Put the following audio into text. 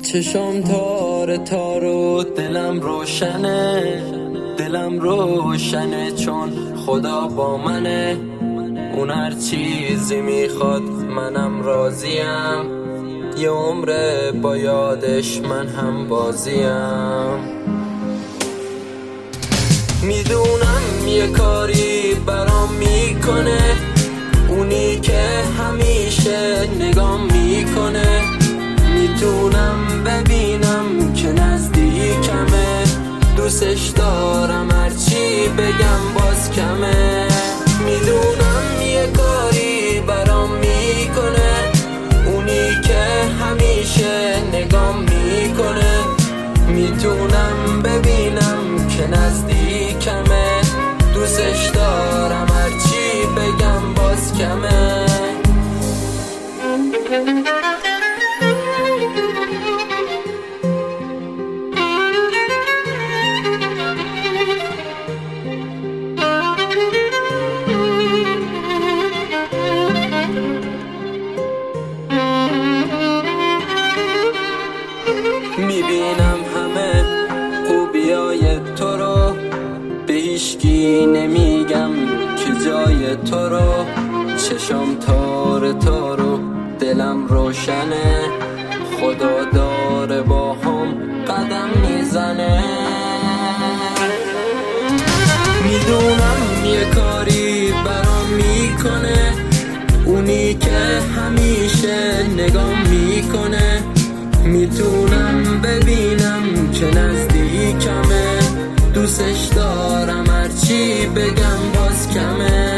چشام تار تار و دلم روشنه چون خدا با منه. اون هر چیزی میخواد منم راضیم، یه عمره با یادش من هم بازیم. میدونم یه کاری برام میکنه، اونی که همیشه نگام میکنه. میتونم ببینم که نزدیکمه، دوستش دارم هرچی بگم باز کمه. میدونم یه کاری برام میکنه، اونی که همیشه نگام میکنه. میتونم ببینم که نزدیکمه، دوستش دارم هرچی بگم باز کمه. میبینم همه خوبیای تو رو، به هیچکی نمیگم که جای تو رو. چشام تار تار و دلم روشنه، خدا داره با هم قدم میزنه. میدونم یه کاری برام میکنه، اونی که همیشه نگام میکنه. میتونم ببینم که نزدیکمه، دوستش دارم هرچی بگم باز کمه.